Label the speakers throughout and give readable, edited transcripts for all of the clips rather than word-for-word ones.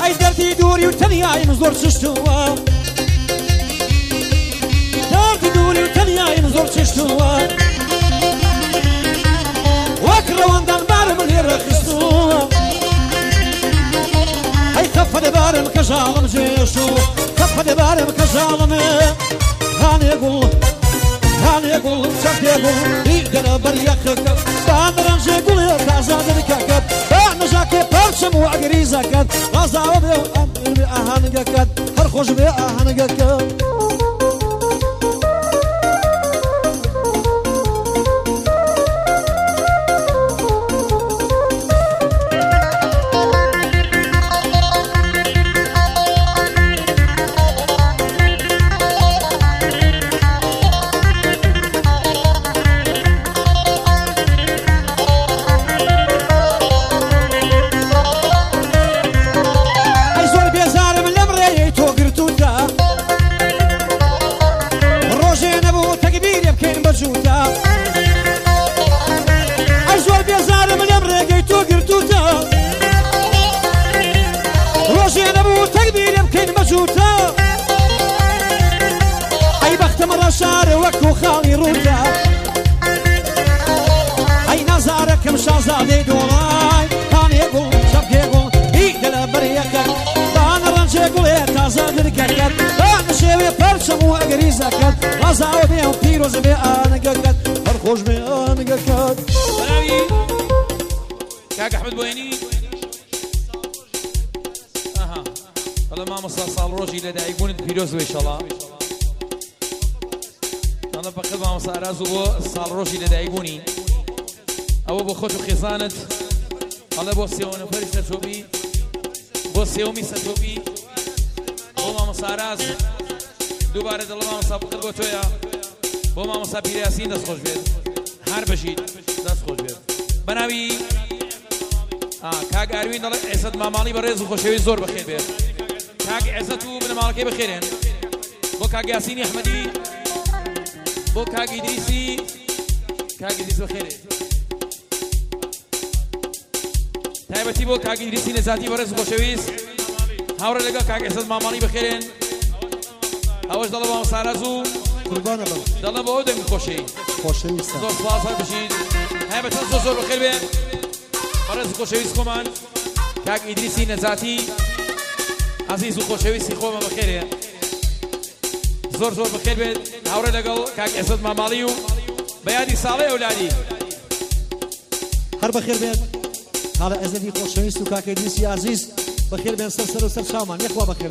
Speaker 1: ئەی دەردی دووری و تەنیایم زۆر چشتووە دەردی دووری و تەنیایم زۆر چشتووە وەک ڕەوەندان بارم لێرە خستووە ئەی خەفە دەبارم کە ژاڵم جێشووە خەفە دەبارم کە ژاڵمێ هانێ گوڵ هانێ گوڵ چەندێ گوڵ دیگەرە بەریەکەکە بانڕەنجێ گوڵێ تازادرکەکەت با نەژاکێ پارچەم و ئەگریزەکەت ڕازاوە بێ ئاهانگەکەت هەر خۆش بێ ئاهانگەکەت شار وەکو خاڵی ڕوودا ئەی نازارەکەم شازادەی دۆڵای هانێ گوڵ شەبکێ گوڵ هیدە لە بەریەکەت بانە ڕەنجێ گوڵێ تازە درکەکەت بانە شێوێ پەرچەم و ئەگریزەکەت ڕازاوە بێ و پیرۆزە بێ ئانگەکەت هەر خۆش بێ ئانگەکەت
Speaker 2: بەناوی کاک ئەحمەد بۆیانی بەڵێ مامۆستا ساڵ ڕۆژی لەدایکبوونت پیرۆز بێ ئینشەڵڵا أنا بقدر مع مساعدة بو صار روشي لدايبوني أو بو خوش خزانة الله بو سيون فريس ستوبي بو سيومي ستوبي بو مع مساعدة دوباره دل مع مساعدة بقدر بو تويا بو مع مساعدة بيرياسين دست خوش بيد هر بشيد دست خوش بيد بناوي كاك أروين دل عزت مامالي بريز خوشوي زور بخير بيد كاك عزتو بن مالكي بخيرين بو كاك ياسيني أحمدي بو كاك إدريسي بخير تایبەتی بۆ کاک ئیدریسی نەزاتی بەڕێز خۆشەویست هاوڕێ لەگەڵ کاک ئێسەد ماماڵی بەخێرێن ئەوەش دەڵێ بە مەساراز و
Speaker 1: قوربانە بم
Speaker 2: دەڵێ بە ئەو دەمی خۆشەی
Speaker 1: خۆشەویستە
Speaker 2: زۆر سپاس هەر بشین تایبەتەن زۆر بەخێر بێن بەڕێز خۆشەویست خۆمان کاک ئیدریسی نەزاتی عەزیز و خۆشەویستی خۆمە بەخێرێ زۆر بەخێر بێت هاوڕێ لەگەڵ کاک ئێسەد ماماڵی و بە یادی ساڵەی ئەولادی
Speaker 1: هەر بەخێر بێت حالا ئەزەدی خۆشەویست و کاک ئیدریسی عەزیز بەخێر بێن سەر و سەر چاومان یەخوا بەخێر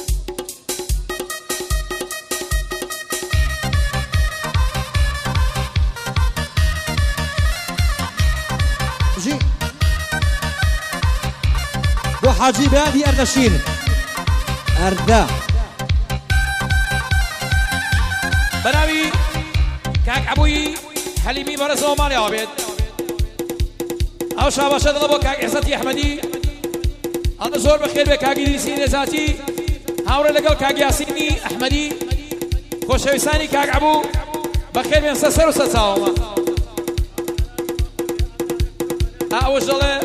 Speaker 1: بۆ حاجی بەیادی ئەردەشیر ئەردە
Speaker 2: بەناوی کاک عەبووی حەلیمی بەڕێزەوە ماڵیەوە بێت ئەو شاباشە دەڵێ بۆ کاک ئێسەتی ئەحمەدی ئەڵێ زۆر بەخێر بێ کاک ئیدریسی نێزاتی هاوڕێ لەگەڵ کاک یاسینی ئەحمەدی خۆشەویستانی کاک عەبوو بەخێر بێن سەر و سەر چاوەمە ئەوەش دەڵێ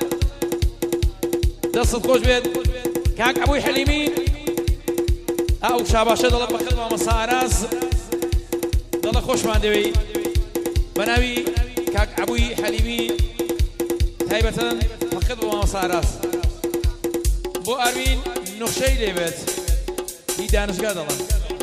Speaker 2: دەستت خۆش بێت کاک عەبووی حەلیمی ئەو شاباشە دەڵێ بەخێر مامۆستا ئاراز دەڵێ خۆشمان دەوێ بەناوی کاک عەبووی حەلیمی تایبەتەن فقط بۆ مامۆستا ئاراز بۆ ئەروین نوخشەی لێبێت هی دانشگا دەڵێن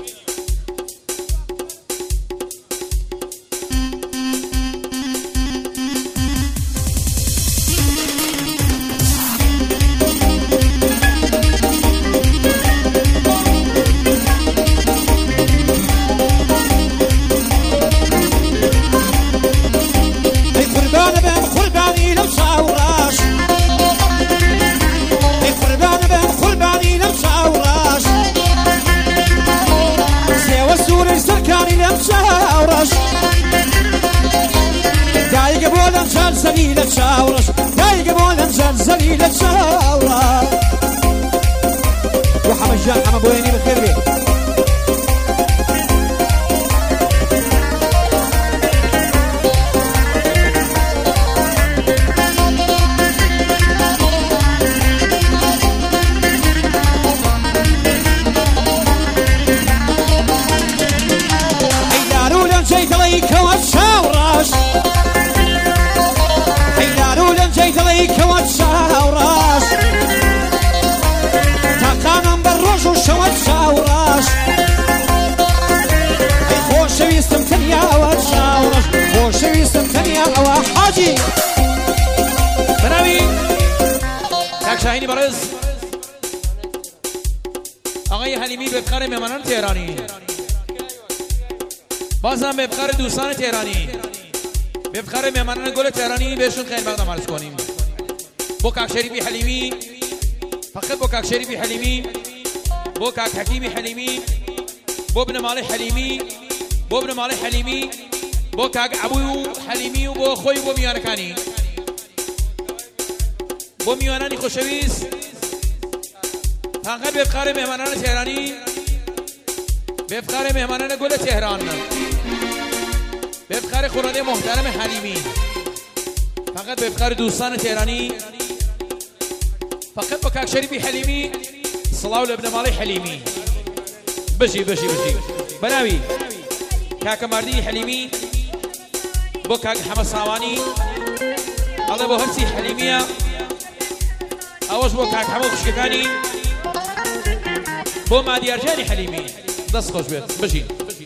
Speaker 2: زليلة شاورش دايق مولا زليلة شاورش وحمد جان حمد بويني بخير بيه
Speaker 1: حاجی
Speaker 2: بناوی کاک شاهینی برز آقای حلیمی به افتخار مهمانان تهرانی بازم به افتخار دوستان تهرانی به افتخار مهمانان گل تهرانی بهشون خیلی مقدم عرض کنیم بو کاک شریفی حلیمی فقط بو کاک شریفی حلیمی بو کاک حکیمی حلیمی بو ابن مالي حلیمی بو ابن مالي حلیمی بو کاک ابو حلیمی و بو خوی بو میانکانی بو میانانی خوشویست فقط به افتخار مهمانان تهرانی به افتخار مهمانان گل تهران به افتخار خانواده محترم حلیمی فقط به افتخار دوستان تهرانی فقط با کاک شریفی حلیمی صلاح ابن مالي حلیمی بشی بناوی کاک مردی حلیمی بو کاک حمد صاوانی الله بو هرسی حلیمیه اوش بو کاک حمد خشکانی بو مادی ارجانی حلیمی دست خوش بید بشی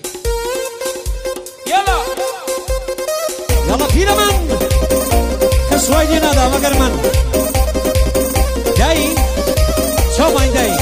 Speaker 2: يلا
Speaker 1: فينا من كسوي دينا دا مگر من جاي شو ما جاي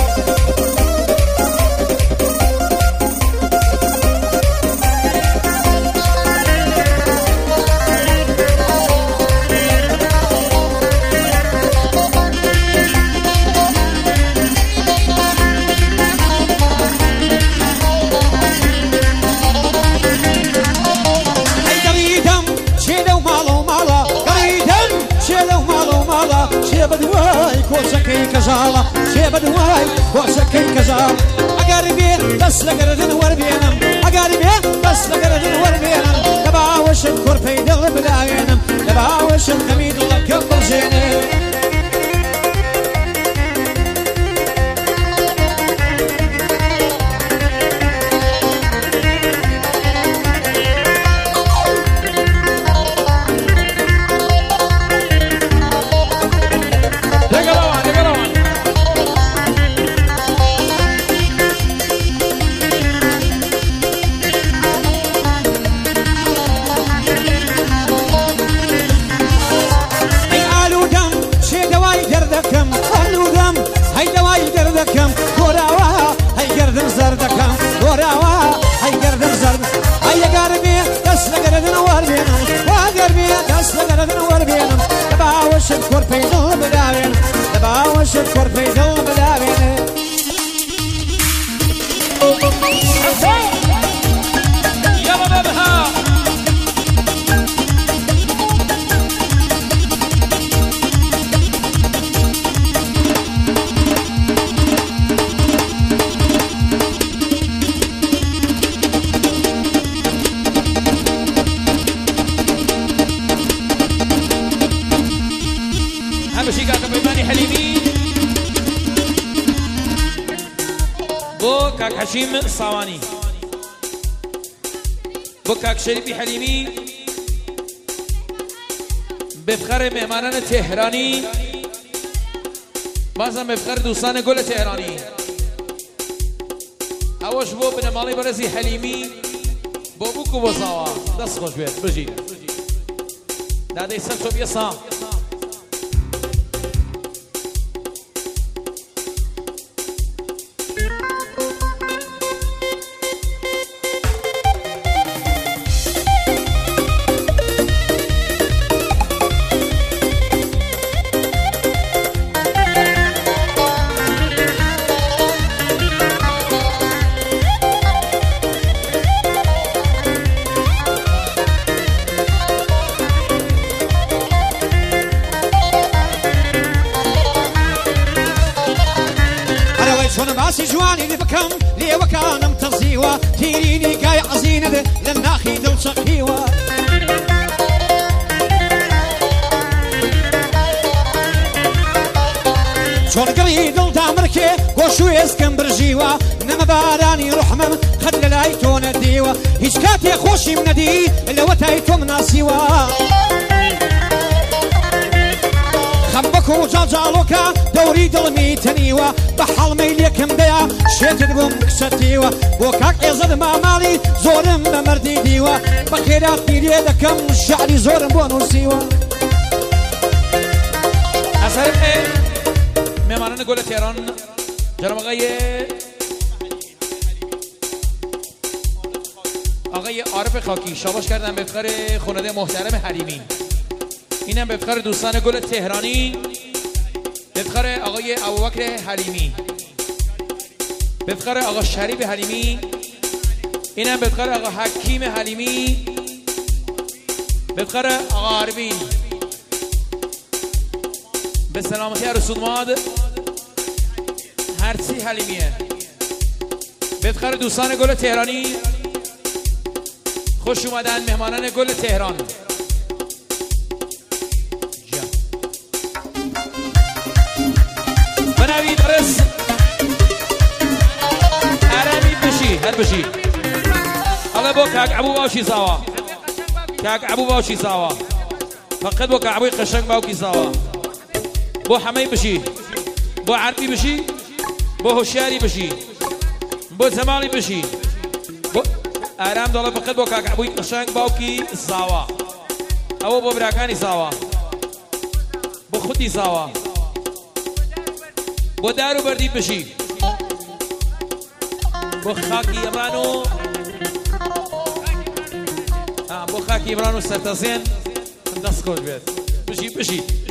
Speaker 1: كوسكي كزالة شيبد واي كوسكي كزالة أقاربي بس لقردن وربينم أقاربي بس لقردن وربينم تباوش الكرفي دغ بلاينم تباوش الخميد الله كبر زينم الكور في ذل بلاوين تباوش الكور في ذل بلاوين
Speaker 2: يا بابها همشي كاك بيماني حليمي بو كاك حشيم صواني بو كاك شريفي حليمي بفخر مهمانان تهراني بازم بفخر دوستان گل تهراني اوش بو بن مالي برزي حليمي بو بوكو بوزاوا دست خوش بيت بجي داده سلسو بيسا
Speaker 1: جواني اللي بكم لي وكان متزيوة تيريني قاي عزينة للناخي دل شقيوة شون قريد الدامركي وشو يسكن برجيوة نما باراني رحمم خد للايتون الديوة هيش كاتي خوشي من دي اللي وتايتو من سيوة خەمبەکە و جاڵجاڵۆکە دەوری دڵمی تەنیوە بە حەڵمەی لێکم دەیە شێتت بووم کچەتیوە بۆ کاک ئێزەد ماماڵی زۆرم بە مەردی دیوە بە خێراتی لێ دەکەم شعری زۆرم بۆ نووسیوە
Speaker 2: ئەسەر مێمانە گۆلە تێران جناب آقای عارف خاکی شاباش کردن به افتخار خانواده محترم حلیمی اینم به افتخار دوستان گل تهرانی به افتخار آقای ابوبکر حلیمی به افتخار آقا شریف حلیمی اینم به افتخار آقا حکیم حلیمی به افتخار آقا عربی به سلامتی رسولماد هرچی حلیمیه به افتخار دوستان گل تهرانی خوش اومدن مهمانان گل تهران بنوید رس عربی بشی هر بشی حالا با کاک عبو باشی ساوا کاک عبو باشی ساوا فقط با کاک عبوی قشنگ باوکی ساوا با همه بشی با عربی بشی با هوشیاری بشی با زمالی بشی آرام دالا فقط با کاک عبوی قشنگ باوکی ساوا او با براکانی ساوا با خودی ساوا با دارو بردی بشی با خاکی امرانو با خاکی امرانو سرتاسین دست کن بید بشی